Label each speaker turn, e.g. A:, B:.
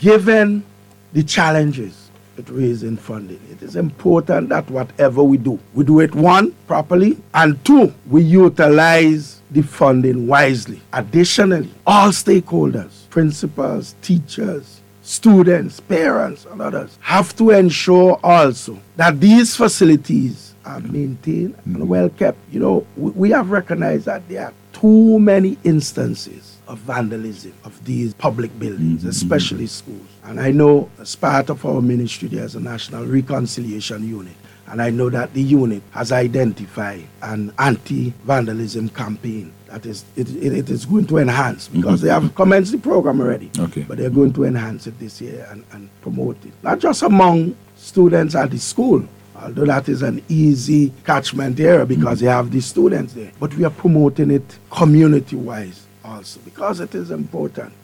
A: given the challenges with raising funding, it is important that whatever we do it, one, properly, and two, we utilize the funding wisely. Additionally, all stakeholders, principals, teachers, students, parents, and others have to ensure also that these facilities are maintained and well kept. You know, we have recognized that there are too many instances of vandalism of these public buildings, especially schools. And I know as part of our ministry, there's a National Reconciliation Unit. And I know that the unit has identified an anti-vandalism campaign that it is going to enhance, because they have commenced the program already.
B: Okay.
A: But they're going to enhance it this year and promote it. Not just among students at the school, although that is an easy catchment area because they have the students there. But we are promoting it community-wise also, because it is important.